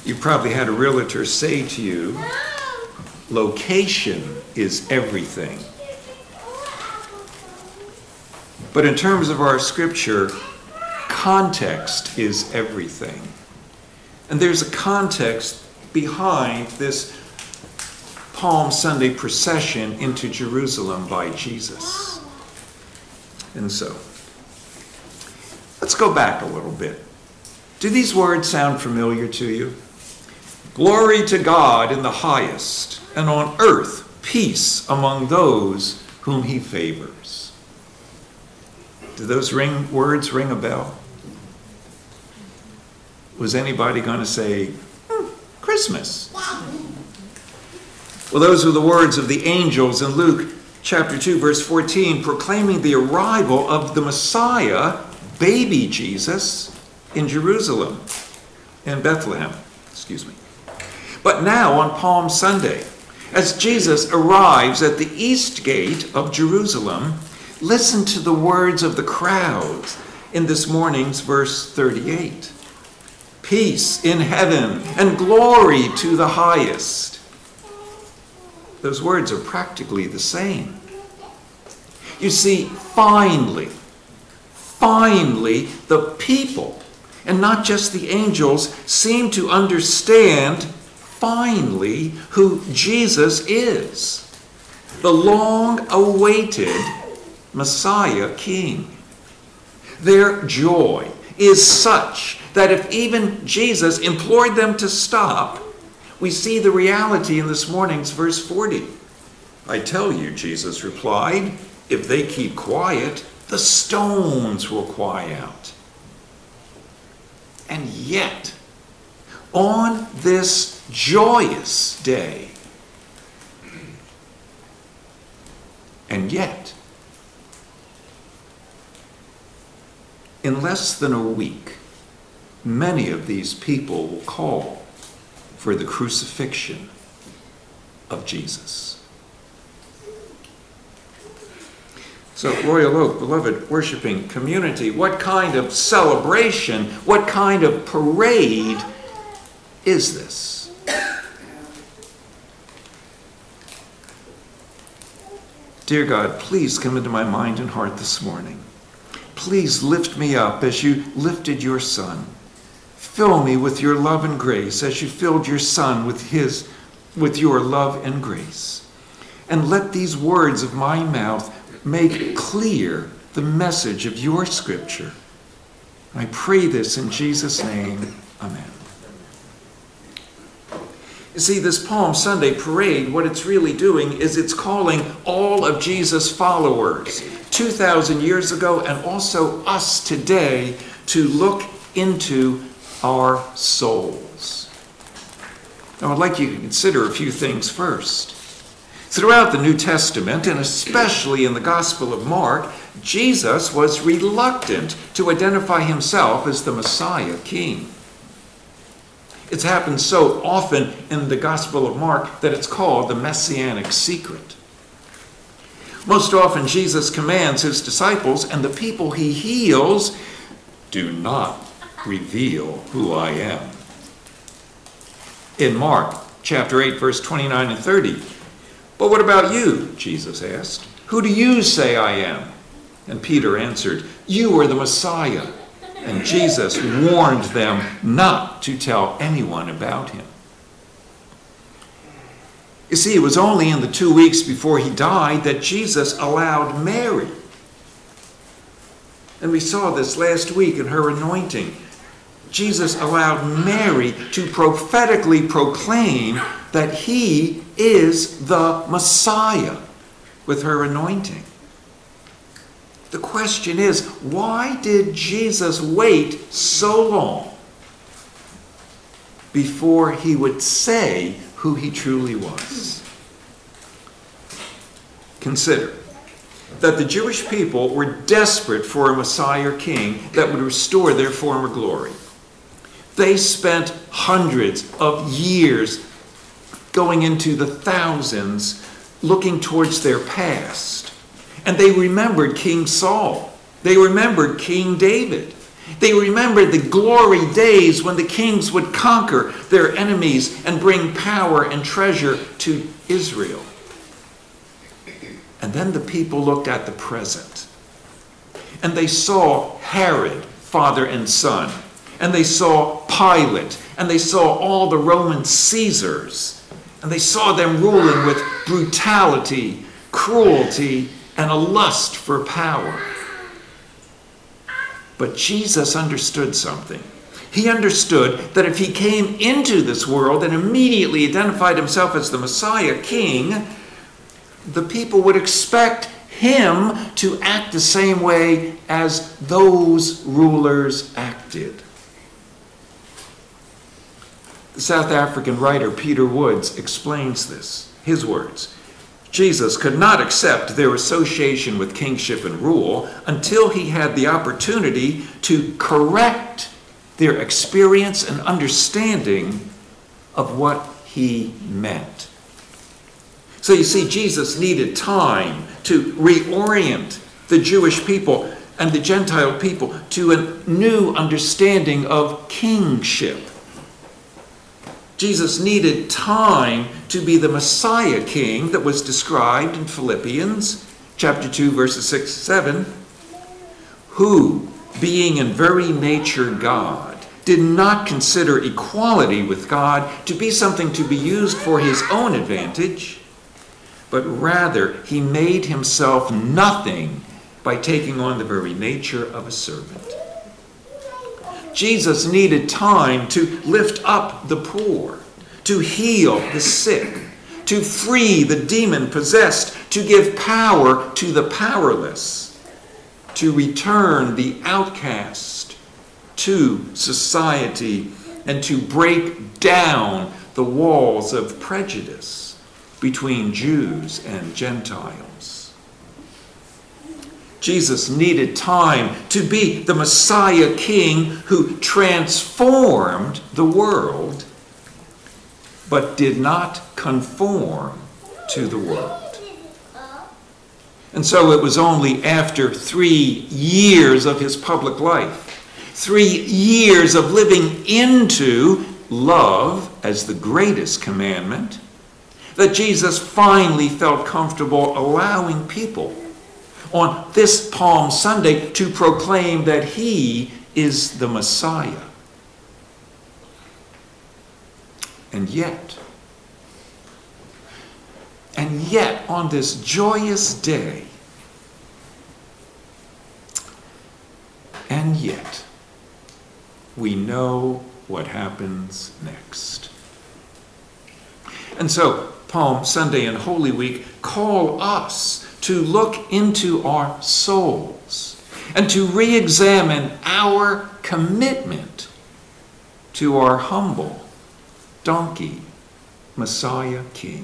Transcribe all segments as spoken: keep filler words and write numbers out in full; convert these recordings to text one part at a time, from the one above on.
You probably had a realtor say to you, location is everything. But in terms of our scripture, context is everything. And there's a context behind this Palm Sunday procession into Jerusalem by Jesus. And so, let's go back a little bit. Do these words sound familiar to you? Glory to God in the highest, and on earth peace among those whom he favors. Do those ring words ring a bell? Was anybody going to say, hmm, Christmas? Well, those were the words of the angels in Luke chapter two, verse fourteen, proclaiming the arrival of the Messiah, baby Jesus, in Jerusalem, in Bethlehem. Excuse me. But now on Palm Sunday, as Jesus arrives at the east gate of Jerusalem, listen to the words of the crowds in this morning's verse thirty-eight. Peace in heaven and glory to the highest. Those words are practically the same. You see, finally, finally, the people, and not just the angels, seem to understand finally who Jesus is, the long-awaited Messiah King. Their joy is such that if even Jesus implored them to stop, we see the reality in this morning's verse forty. I tell you, Jesus replied, if they keep quiet, the stones will cry out. And yet, on this joyous day, and yet, in less than a week, many of these people will call for the crucifixion of Jesus. So, Royal Oak, beloved worshiping community, what kind of celebration, what kind of parade is this? Dear God, please come into my mind and heart this morning. Please lift me up as you lifted your Son. Fill me with your love and grace as you filled your Son with his, with your love and grace. And let these words of my mouth make clear the message of your scripture. I pray this in Jesus' name. Amen. You see, this Palm Sunday parade, what it's really doing is it's calling all of Jesus' followers two thousand years ago and also us today to look into our souls. Now, I'd like you to consider a few things first. Throughout the New Testament, and especially in the Gospel of Mark, Jesus was reluctant to identify himself as the Messiah King. It's happened so often in the Gospel of Mark that it's called the Messianic secret. Most often, Jesus commands his disciples and the people he heals, do not reveal who I am. In Mark chapter eight, verse twenty-nine and thirty, but what about you? Jesus asked. Who do you say I am? And Peter answered, you are the Messiah. And Jesus warned them not to tell anyone about him. You see, it was only in the two weeks before he died that Jesus allowed Mary. And we saw this last week in her anointing. Jesus allowed Mary to prophetically proclaim that he is the Messiah with her anointing. The question is, why did Jesus wait so long before he would say who he truly was? Consider that the Jewish people were desperate for a Messiah king that would restore their former glory. They spent hundreds of years, going into the thousands, looking towards their past. And they remembered King Saul. They remembered King David. They remembered the glory days when the kings would conquer their enemies and bring power and treasure to Israel. And then the people looked at the present. And they saw Herod, father and son. And they saw Pilate. And they saw all the Roman Caesars. And they saw them ruling with brutality, cruelty, and a lust for power. But Jesus understood something. He understood that if he came into this world and immediately identified himself as the Messiah King, the people would expect him to act the same way as those rulers acted. The South African writer Peter Woods explains this. His words: Jesus could not accept their association with kingship and rule until he had the opportunity to correct their experience and understanding of what he meant. So you see, Jesus needed time to reorient the Jewish people and the Gentile people to a new understanding of kingship. Jesus needed time to be the Messiah King that was described in Philippians chapter two, verses six and seven, who, being in very nature God, did not consider equality with God to be something to be used for his own advantage, but rather he made himself nothing by taking on the very nature of a servant. Jesus needed time to lift up the poor, to heal the sick, to free the demon-possessed, to give power to the powerless, to return the outcast to society, and to break down the walls of prejudice between Jews and Gentiles. Jesus needed time to be the Messiah King who transformed the world, but did not conform to the world. And so it was only after three years of his public life, three years of living into love as the greatest commandment, that Jesus finally felt comfortable allowing people on this Palm Sunday to proclaim that he is the Messiah. And yet, and yet on this joyous day, and yet, we know what happens next. And so, Palm Sunday and Holy Week call us to look into our souls and to re-examine our commitment to our humble donkey Messiah King.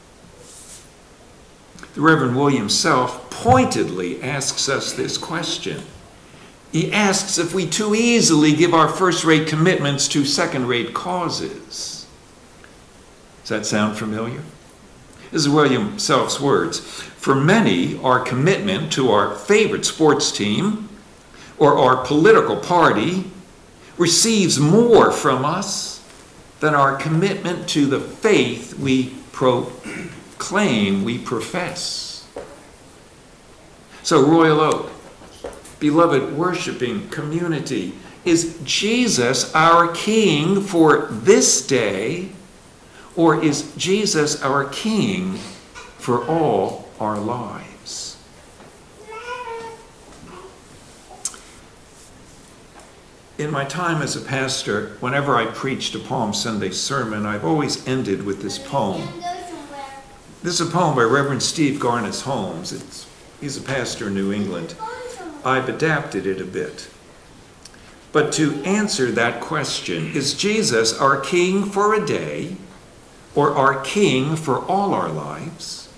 The Reverend William Self pointedly asks us this question. He asks if we too easily give our first-rate commitments to second-rate causes. Does that sound familiar? This is William Self's words. For many, our commitment to our favorite sports team or our political party receives more from us than our commitment to the faith we proclaim we profess. So, Royal Oak, beloved worshiping community, is Jesus our King for this day, or is Jesus our King for all our lives? In my time as a pastor, whenever I preached a Palm Sunday sermon, I've always ended with this poem. This is a poem by Reverend Steve Garnis Holmes. It's, he's a pastor in New England. I've adapted it a bit. But to answer that question, is Jesus our King for a day, or our King for all our lives?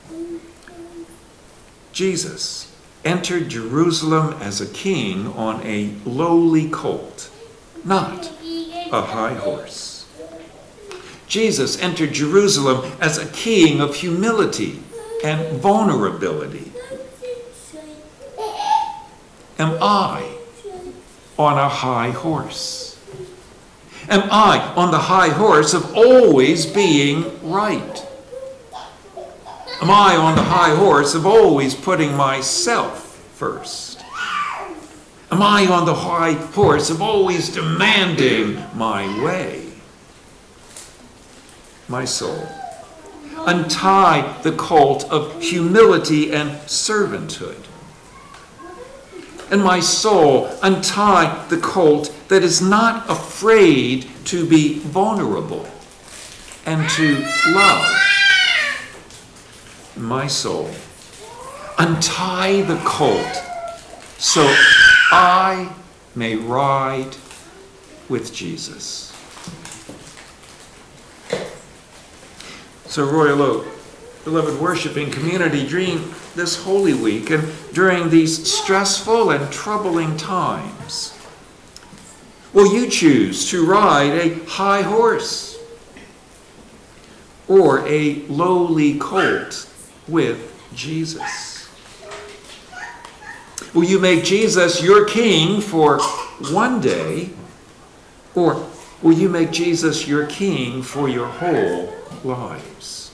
Jesus entered Jerusalem as a king on a lowly colt, not a high horse. Jesus entered Jerusalem as a king of humility and vulnerability. Am I on a high horse? Am I on the high horse of always being right? Am I on the high horse of always putting myself first? Am I on the high horse of always demanding my way? My soul, untie the colt of humility and servanthood. And my soul, untie the colt that is not afraid to be vulnerable and to love. My soul, untie the colt so I may ride with Jesus. So Royal Oak, beloved worshiping community, during this Holy Week and during these stressful and troubling times, will you choose to ride a high horse or a lowly colt with Jesus? Will you make Jesus your king for one day, or will you make Jesus your king for your whole lives?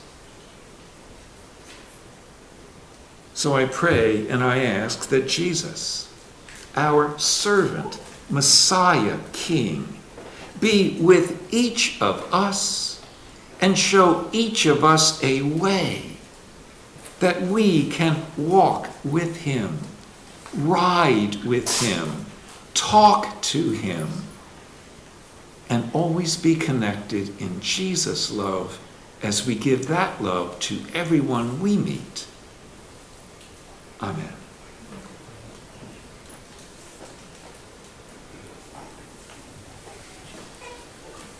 So I pray and I ask that Jesus, our servant, Messiah, King, be with each of us and show each of us a way that we can walk with him, ride with him, talk to him, and always be connected in Jesus' love as we give that love to everyone we meet. Amen.